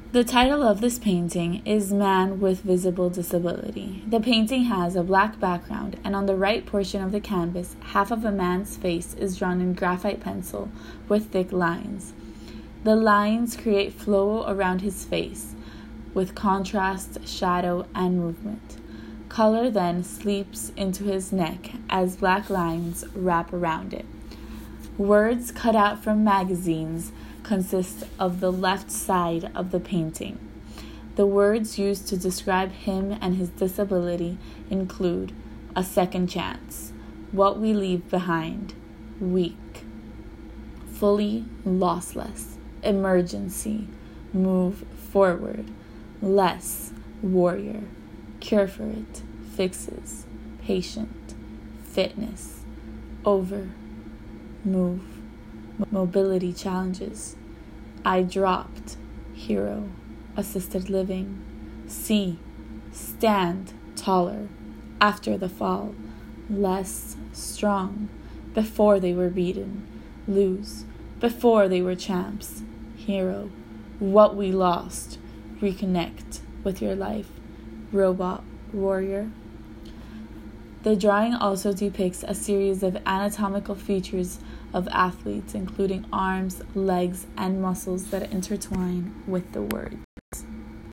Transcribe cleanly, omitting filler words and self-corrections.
The title of this painting is Man with Visible Disability. The painting has a black background, and on the right portion of the canvas, half of a man's face is drawn in graphite pencil with thick lines. The lines create flow around his face, with contrast, shadow, and movement. Color then seeps into his neck as black lines wrap around it. Words cut out from magazines consist of the left side of the painting. The words used to describe him and his disability include a second chance, what we leave behind, weak, fully lossless, emergency, move forward, less, warrior, cure for it, fixes, patient, fitness, over, move, mobility challenges. I dropped, hero, assisted living, see, stand, taller, after the fall, less, strong, before they were beaten, lose, before they were champs, hero, what we lost, reconnect with your life, robot, warrior. The drawing also depicts a series of anatomical features of athletes, including arms, legs, and muscles that intertwine with the words.